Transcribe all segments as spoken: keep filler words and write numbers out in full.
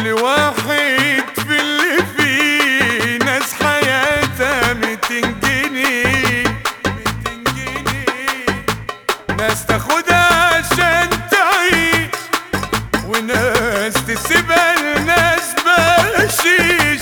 كل واحد في اللي فيه ناس حياتها ميتين جنيه، ناس تاخدها عشان تعيش، وناس تسيبها لناس بقشيش،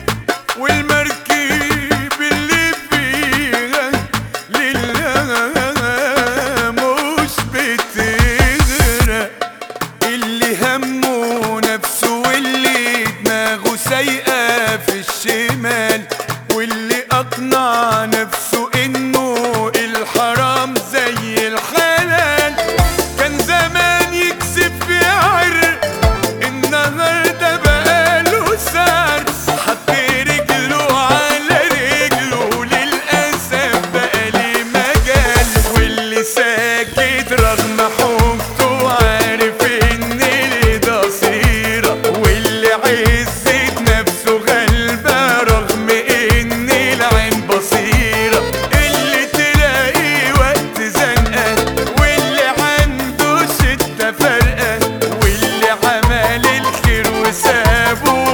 والمركب اللي فيها لله مش بتغرق، اللي همه نفسه واللي دماغه سايقة في الشمال، واللي أقنع نفسه إنه الحرام زي الحلال. كان زمان يكسب في عرق، النهارده بقاله سعر، حط رجله على رجله للأسف بقى ليه مجال، واللي ساكت رغم حبته عارف إن ده صيرة، واللي عزت نفسه غلبة رغم إن العين بصيرة، اللي تلاقيه وقت زنقة واللي عنده شدة فرقة، واللي عمل الخير وسابه